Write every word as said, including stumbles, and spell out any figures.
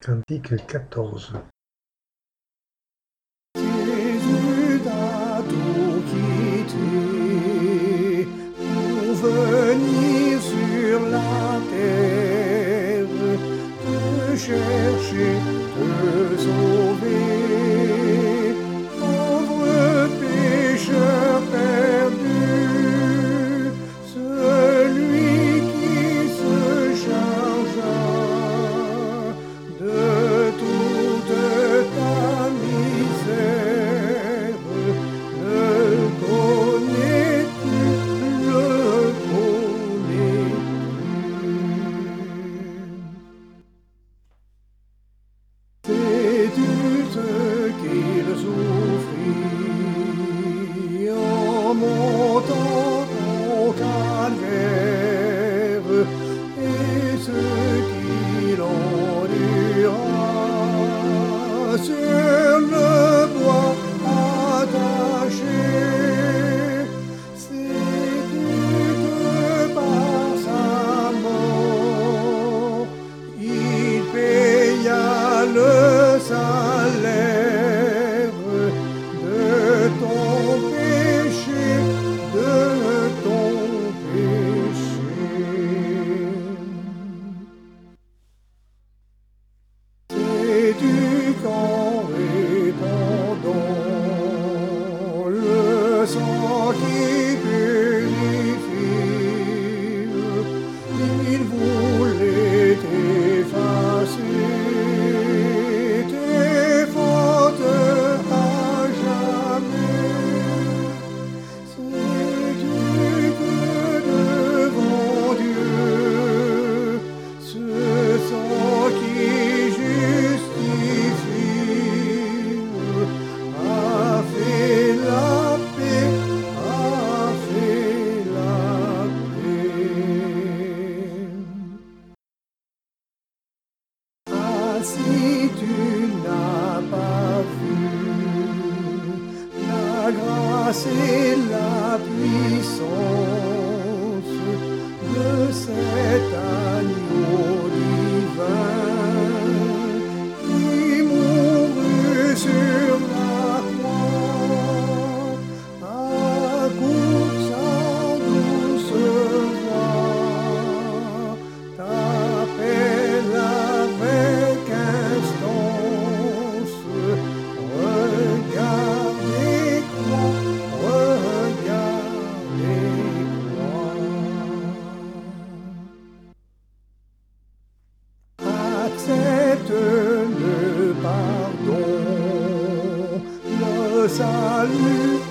Cantique quatorze. Jésus t'a tout quitté pour venir sur la terre, te chercher, te sauver, pauvre pécheur perdu, celui qui se chargea de toute ta misère. Le connais-tu, le connais-tu? Sais-tu ce qu'il souffrit en montant au calvaire et ce qu'il endura sur le bois attaché? Sais-tu que par sa mort il paya le salaire de ton péché, de ton péché? Sais-tu qu'en répandant le sang qui purifie, il voulait effacer tes fautes à jamais? Sais-tu que devant Dieu, ce sang qui justifie a fait la paix, a fait la paix? Ah, si tu n'as pas vu la grâce et la puissance de cet agneau divin qui mourut sur la croix, accours sa douce voix t'appelle avec instance. Regarde et crois, regarde et crois. Accepte le pardon, le salut